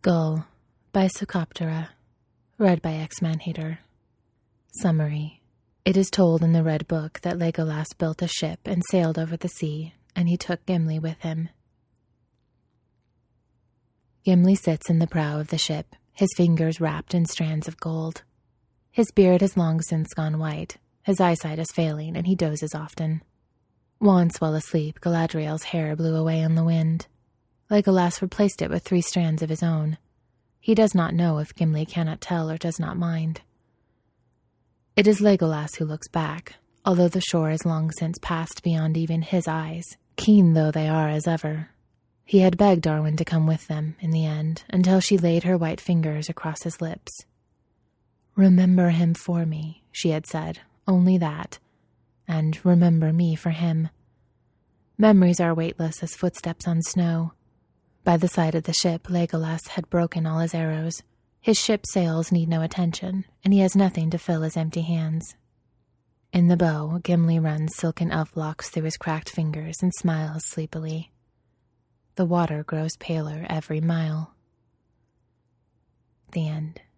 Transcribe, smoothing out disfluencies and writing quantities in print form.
Gull by Socophora, read by X-Manhater. Summary. It is told in the Red Book that Legolas built a ship and sailed over the sea, and he took Gimli with him. Gimli sits in the prow of the ship, his fingers wrapped in strands of gold. His beard has long since gone white, his eyesight is failing, and he dozes often. Once while asleep, Galadriel's hair blew away on the wind. Legolas replaced it with 3 strands of his own. He does not know if Gimli cannot tell or does not mind. It is Legolas who looks back, although the shore is long since passed beyond even his eyes, keen though they are as ever. He had begged Arwen to come with them, in the end, until she laid her white fingers across his lips. "Remember him for me," she had said, only that, and remember me for him. Memories are weightless as footsteps on snow. By the side of the ship, Legolas had broken all his arrows. His ship's sails need no attention, and he has nothing to fill his empty hands. In the bow, Gimli runs silken elf locks through his cracked fingers and smiles sleepily. The water grows paler every mile. The end.